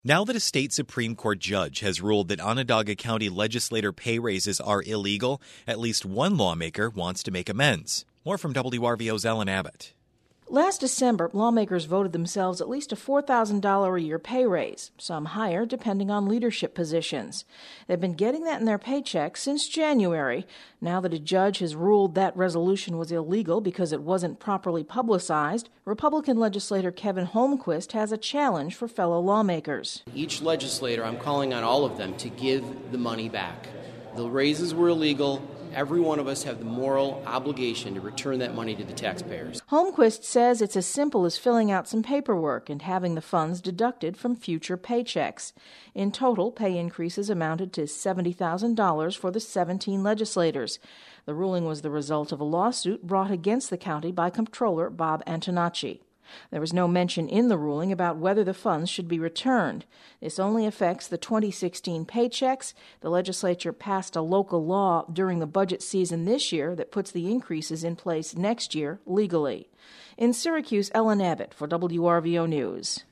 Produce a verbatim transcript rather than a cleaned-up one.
Now that a state Supreme Court judge has ruled that Onondaga County legislator pay raises are illegal, at least one lawmaker wants to make amends. More from W R V O's Ellen Abbott. Last December, lawmakers voted themselves at least a four thousand dollars a year pay raise, some higher depending on leadership positions. They've been getting that in their paychecks since January. Now that a judge has ruled that resolution was illegal because it wasn't properly publicized, Republican legislator Kevin Holmquist has a challenge for fellow lawmakers. Each legislator, I'm calling on all of them to give the money back. The raises were illegal. Every one of us have the moral obligation to return that money to the taxpayers. Holmquist says it's as simple as filling out some paperwork and having the funds deducted from future paychecks. In total, pay increases amounted to seventy thousand dollars for the seventeen legislators. The ruling was the result of a lawsuit brought against the county by Comptroller Bob Antonacci. There was no mention in the ruling about whether the funds should be returned. This only affects the twenty sixteen paychecks. The legislature passed a local law during the budget season this year that puts the increases in place next year legally. In Syracuse, Ellen Abbott for W R V O News.